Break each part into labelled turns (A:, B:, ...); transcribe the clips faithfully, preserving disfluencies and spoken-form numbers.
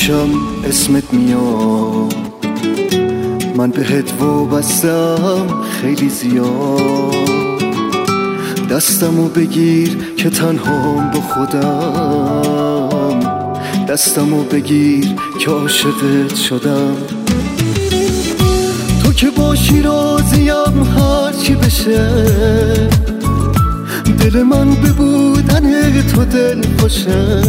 A: چشم اسمت میاد، من بهت وابستم خیلی زیاد. دستمو بگیر که تنهام با خودم، دستمو بگیر که عاشقت شدم. تو که باشی راضیم هر چی بشه، دل من به بودن تو دل خوشه.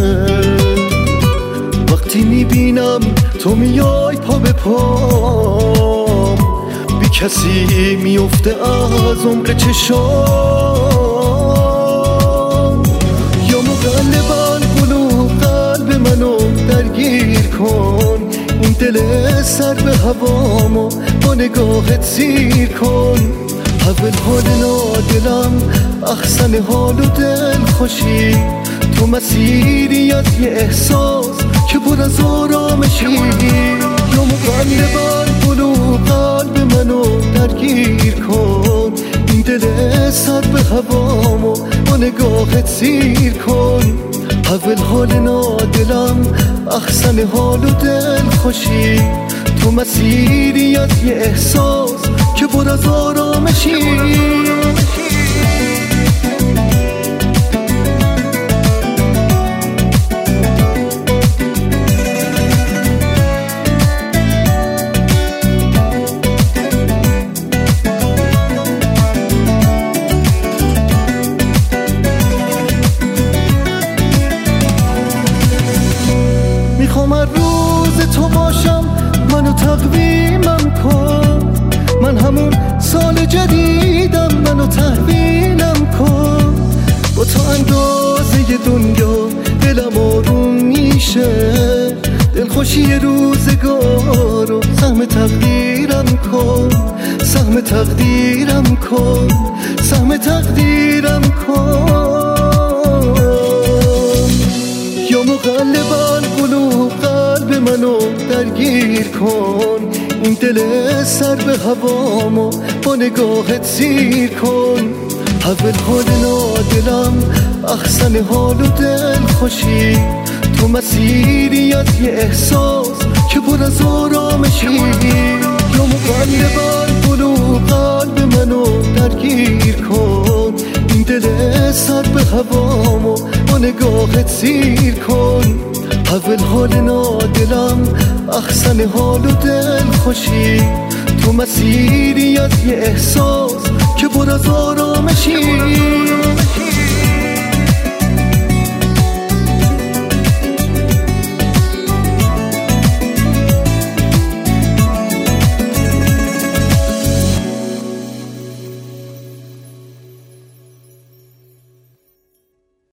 A: وقتی میبینم تو میای پا به پام، بی کسی میفته از عمق چشام. یا مقلبان قلوب قلب منو درگیر کن، این دل سر به هوامو با نگاهت سیر کن. اول حال نادلم احسن حال و دل خوشی، تو مسیری از یه احساس که پر از آرامشی. یا مقلبان قلوب قلب منو درگیر کن، این دل سر به هوامو با نگاهت سیر کن. اول حال نادلم احسن حال و دل خوشی، تو مسیری از یه احساس که پر از آرامشی. میخوام هر روز تو باشم، منو تقویمم کن. من همون سال جدیدم، منو تحویلم کن. با تو اندازه دنیا دلم آروم میشه، دلخوشی روزگارو سهم تقدیرم کن. سهم تقدیرم کن، سهم تقدیرم کن. یا مقلبان قلوب قلب منو درگیر کن، این دل سر به هوامو با نگاهت سیر کن. اول حال نادلم احسن حال و دل خوشی، تو مسیری از یه احساس که پر از آرامشی. یا مقلبان قلوب قلب منو درگیر کن، این دل سر به هوامو با نگاهت سیر کن. اول حال نادلم احسن حال و دل خوشی، تو مسیری از یه احساس که پر از آرامشی.